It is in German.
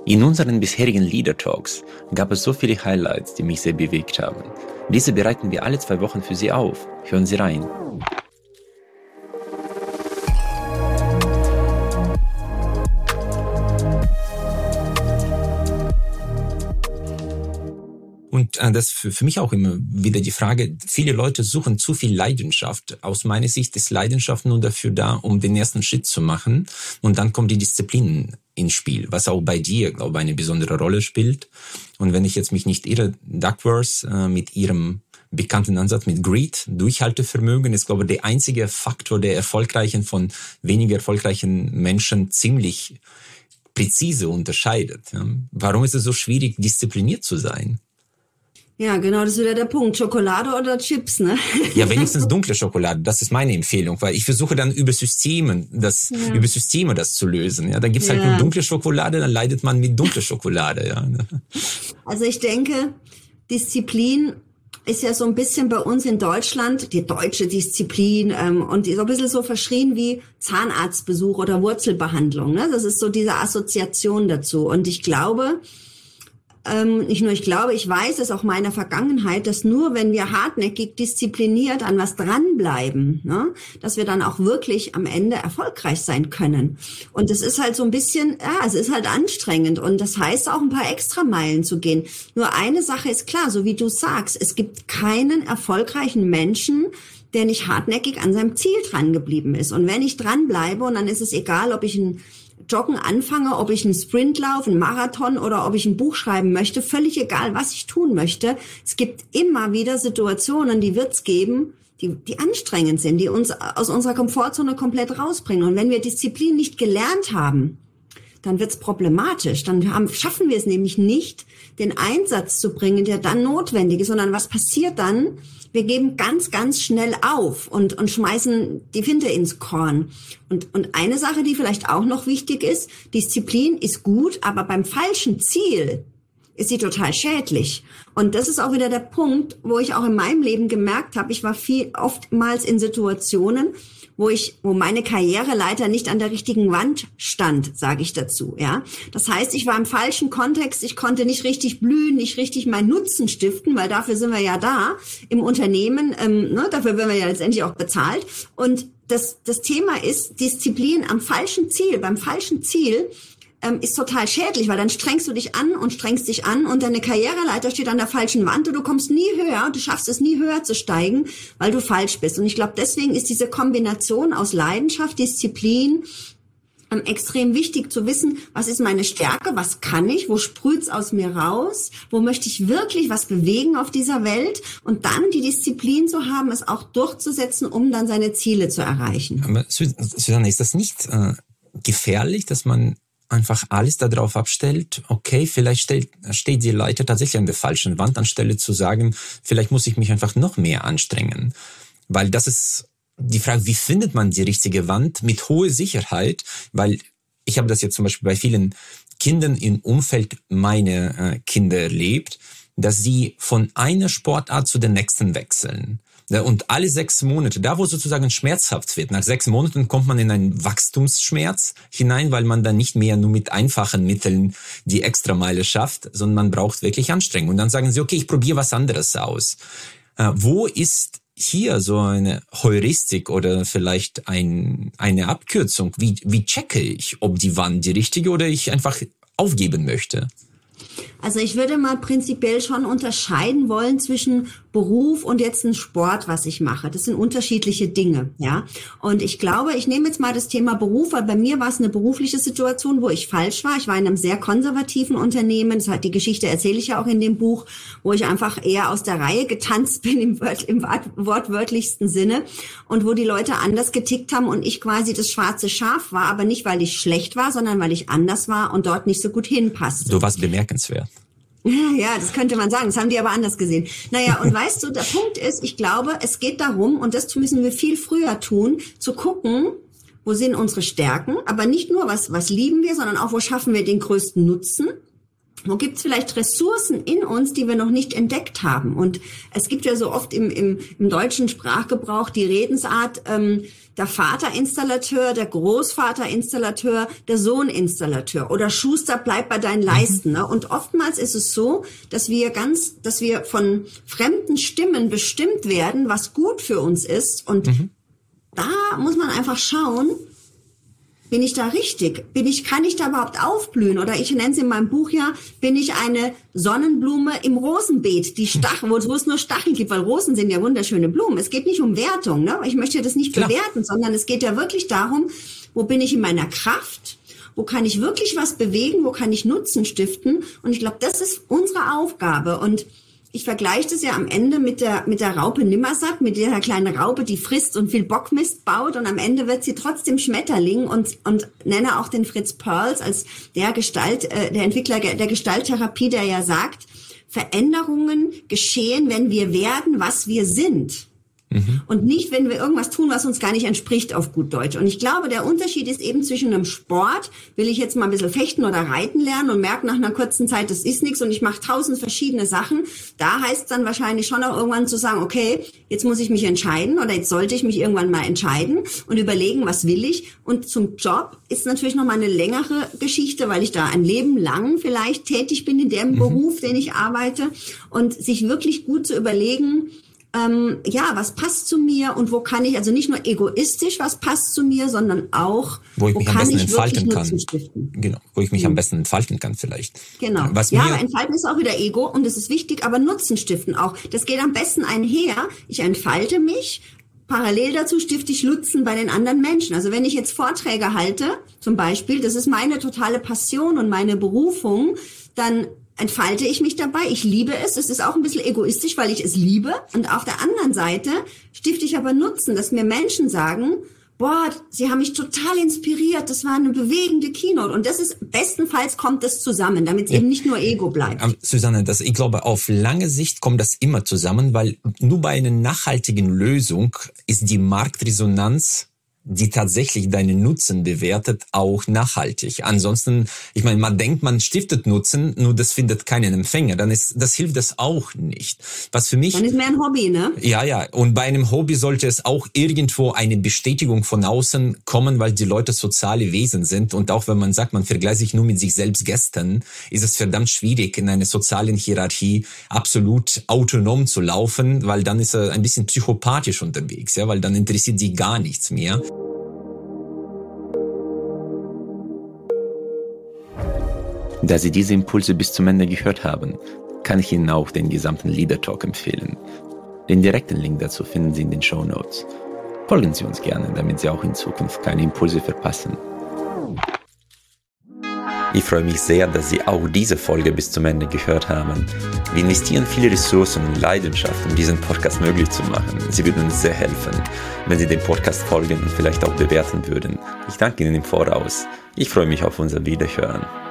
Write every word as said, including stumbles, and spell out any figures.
In unseren bisherigen Leader Talks gab es so viele Highlights, die mich sehr bewegt haben. Diese bereiten wir alle zwei Wochen für Sie auf. Hören Sie rein. Und äh, das für, für mich auch immer wieder die Frage, viele Leute suchen zu viel Leidenschaft. Aus meiner Sicht ist Leidenschaft nur dafür da, um den ersten Schritt zu machen. Und dann kommt die Disziplin ins Spiel, was auch bei dir, glaube ich, eine besondere Rolle spielt. Und wenn ich jetzt mich nicht irre, Duckworth äh, mit ihrem bekannten Ansatz mit Greed, Durchhaltevermögen, ist, glaube ich, der einzige Faktor, der erfolgreichen von weniger erfolgreichen Menschen ziemlich präzise unterscheidet. Ja. Warum ist es so schwierig, diszipliniert zu sein? Ja, genau, das ist wieder der Punkt. Schokolade oder Chips, ne? Ja, wenigstens dunkle Schokolade, das ist meine Empfehlung, weil ich versuche dann über Systeme das, ja. über Systeme das zu lösen. Ja, da gibt's ja. halt nur dunkle Schokolade, dann leidet man mit dunkler Schokolade, ja. Also ich denke, Disziplin ist ja so ein bisschen bei uns in Deutschland, die deutsche Disziplin, ähm, und so ein bisschen so verschrien wie Zahnarztbesuch oder Wurzelbehandlung, ne? Das ist so diese Assoziation dazu. Und ich glaube, Ähm, nicht nur ich glaube, ich weiß es auch meiner Vergangenheit, dass nur wenn wir hartnäckig diszipliniert an was dranbleiben, ne, dass wir dann auch wirklich am Ende erfolgreich sein können. Und es ist halt so ein bisschen, ja, es ist halt anstrengend und das heißt auch ein paar Extrameilen zu gehen. Nur eine Sache ist klar, so wie du sagst, es gibt keinen erfolgreichen Menschen, der nicht hartnäckig an seinem Ziel dran geblieben ist. Und wenn ich dranbleibe, und dann ist es egal, ob ich ein Joggen anfange, ob ich einen Sprint laufe, einen Marathon oder ob ich ein Buch schreiben möchte, völlig egal, was ich tun möchte. Es gibt immer wieder Situationen, die wird's geben, die, die anstrengend sind, die uns aus unserer Komfortzone komplett rausbringen. Und wenn wir Disziplin nicht gelernt haben, dann wird's problematisch. Dann haben, schaffen wir es nämlich nicht, den Einsatz zu bringen, der dann notwendig ist, sondern was passiert dann? Wir geben ganz, ganz schnell auf und, und schmeißen die Finte ins Korn. Und, und eine Sache, die vielleicht auch noch wichtig ist, Disziplin ist gut, aber beim falschen Ziel ist sie total schädlich. Und das ist auch wieder der Punkt, wo ich auch in meinem Leben gemerkt habe, ich war viel, oftmals in Situationen, wo ich, wo meine Karriereleiter nicht an der richtigen Wand stand, sage ich dazu, ja. Das heißt, ich war im falschen Kontext, ich konnte nicht richtig blühen, nicht richtig meinen Nutzen stiften, weil dafür sind wir ja da im Unternehmen, ähm, ne, dafür werden wir ja letztendlich auch bezahlt. Und das, das Thema ist Disziplin am falschen Ziel, beim falschen Ziel, ähm, ist total schädlich, weil dann strengst du dich an und strengst dich an und deine Karriereleiter steht an der falschen Wand und du kommst nie höher, du schaffst es nie höher zu steigen, weil du falsch bist. Und ich glaube, deswegen ist diese Kombination aus Leidenschaft, Disziplin, ähm, extrem wichtig zu wissen, was ist meine Stärke, was kann ich, wo sprüht's aus mir raus, wo möchte ich wirklich was bewegen auf dieser Welt und dann die Disziplin zu haben, es auch durchzusetzen, um dann seine Ziele zu erreichen. Aber Susanne, ist das nicht äh, gefährlich, dass man einfach alles darauf abstellt, okay, vielleicht stellt, steht die Leiter tatsächlich an der falschen Wand, anstelle zu sagen, vielleicht muss ich mich einfach noch mehr anstrengen. Weil das ist die Frage, wie findet man die richtige Wand mit hoher Sicherheit? Weil ich habe das jetzt zum Beispiel bei vielen Kindern im Umfeld meiner äh, Kinder erlebt, dass sie von einer Sportart zu der nächsten wechseln. Und alle sechs Monate, da wo sozusagen schmerzhaft wird, nach sechs Monaten kommt man in einen Wachstumsschmerz hinein, weil man dann nicht mehr nur mit einfachen Mitteln die Extrameile schafft, sondern man braucht wirklich Anstrengung. Und dann sagen sie, okay, ich probiere was anderes aus. Äh, wo ist hier so eine Heuristik oder vielleicht ein, eine Abkürzung? Wie, wie checke ich, ob die Wand die richtige oder ich einfach aufgeben möchte? Also ich würde mal prinzipiell schon unterscheiden wollen zwischen Beruf und jetzt ein Sport, was ich mache. Das sind unterschiedliche Dinge, ja. Und ich glaube, ich nehme jetzt mal das Thema Beruf, weil bei mir war es eine berufliche Situation, wo ich falsch war. Ich war in einem sehr konservativen Unternehmen. Das hat die Geschichte erzähle ich ja auch in dem Buch, wo ich einfach eher aus der Reihe getanzt bin im, Wort, im wortwörtlichsten Sinne und wo die Leute anders getickt haben und ich quasi das schwarze Schaf war, aber nicht, weil ich schlecht war, sondern weil ich anders war und dort nicht so gut hinpasste. Du warst bemerkenswert. Ja, das könnte man sagen. Das haben die aber anders gesehen. Naja, und weißt du, der Punkt ist, ich glaube, es geht darum, und das müssen wir viel früher tun, zu gucken, wo sind unsere Stärken, aber nicht nur, was, was lieben wir, sondern auch, wo schaffen wir den größten Nutzen. Wo gibt's vielleicht Ressourcen in uns, die wir noch nicht entdeckt haben? Und es gibt ja so oft im, im, im deutschen Sprachgebrauch die Redensart, ähm, der Vaterinstallateur, der Großvaterinstallateur, der Sohninstallateur oder Schuster, bleib bei deinen Leisten. Ne? Und oftmals ist es so, dass wir ganz, dass wir von fremden Stimmen bestimmt werden, was gut für uns ist. Und mhm. da muss man einfach schauen, bin ich da richtig? Bin ich, kann ich da überhaupt aufblühen? Oder ich nenne es in meinem Buch ja, bin ich eine Sonnenblume im Rosenbeet, die Stachel, wo es nur Stacheln gibt, weil Rosen sind ja wunderschöne Blumen. Es geht nicht um Wertung, ne? Ich möchte das nicht Klar. bewerten, sondern es geht ja wirklich darum, wo bin ich in meiner Kraft? Wo kann ich wirklich was bewegen? Wo kann ich Nutzen stiften? Und ich glaube, das ist unsere Aufgabe. Und ich vergleiche das ja am Ende mit der mit der Raupe Nimmersatt, mit der kleinen Raupe, die frisst und viel Bockmist baut und am Ende wird sie trotzdem Schmetterling und und nenne auch den Fritz Perls als der Gestalt, äh, der Entwickler der Gestalttherapie, der ja sagt, Veränderungen geschehen, wenn wir werden, was wir sind. Mhm. Und nicht, wenn wir irgendwas tun, was uns gar nicht entspricht auf gut Deutsch. Und ich glaube, der Unterschied ist eben zwischen einem Sport, will ich jetzt mal ein bisschen fechten oder reiten lernen und merke nach einer kurzen Zeit, das ist nichts und ich mache tausend verschiedene Sachen. Da heißt es dann wahrscheinlich schon auch irgendwann zu sagen, okay, jetzt muss ich mich entscheiden oder jetzt sollte ich mich irgendwann mal entscheiden und überlegen, was will ich. Und zum Job ist natürlich noch mal eine längere Geschichte, weil ich da ein Leben lang vielleicht tätig bin in dem mhm. Beruf, den ich arbeite und sich wirklich gut zu überlegen, Ähm, ja, was passt zu mir und wo kann ich, also nicht nur egoistisch, was passt zu mir, sondern auch, wo ich mich wo am kann besten ich entfalten kann. Stiften. Genau, wo ich mich mhm. am besten entfalten kann vielleicht. Genau. Was ja, mir aber entfalten ist auch wieder Ego und das ist wichtig, aber Nutzen stiften auch. Das geht am besten einher. Ich entfalte mich. Parallel dazu stifte ich Nutzen bei den anderen Menschen. Also wenn ich jetzt Vorträge halte, zum Beispiel, das ist meine totale Passion und meine Berufung, dann entfalte ich mich dabei. Ich liebe es. Es ist auch ein bisschen egoistisch, weil ich es liebe. Und auf der anderen Seite stifte ich aber Nutzen, dass mir Menschen sagen, boah, sie haben mich total inspiriert. Das war eine bewegende Keynote. Und das ist, bestenfalls kommt das zusammen, damit es ja. eben nicht nur Ego bleibt. Ähm, Susanne, das, ich glaube, auf lange Sicht kommt das immer zusammen, weil nur bei einer nachhaltigen Lösung ist die Marktresonanz, die tatsächlich deinen Nutzen bewertet, auch nachhaltig. Ansonsten, ich meine, man denkt, man stiftet Nutzen, nur das findet keinen Empfänger. Dann ist, das hilft das auch nicht. Was für mich. Dann ist mehr ein Hobby, ne? Ja, ja. Und bei einem Hobby sollte es auch irgendwo eine Bestätigung von außen kommen, weil die Leute soziale Wesen sind. Und auch wenn man sagt, man vergleicht sich nur mit sich selbst gestern, ist es verdammt schwierig, in einer sozialen Hierarchie absolut autonom zu laufen, weil dann ist er ein bisschen psychopathisch unterwegs, ja, weil dann interessiert sie gar nichts mehr. Da Sie diese Impulse bis zum Ende gehört haben, kann ich Ihnen auch den gesamten Leader Talk empfehlen. Den direkten Link dazu finden Sie in den Shownotes. Folgen Sie uns gerne, damit Sie auch in Zukunft keine Impulse verpassen. Ich freue mich sehr, dass Sie auch diese Folge bis zum Ende gehört haben. Wir investieren viele Ressourcen und Leidenschaft, um diesen Podcast möglich zu machen. Sie würden uns sehr helfen, wenn Sie dem Podcast folgen und vielleicht auch bewerten würden. Ich danke Ihnen im Voraus. Ich freue mich auf unser Wiederhören.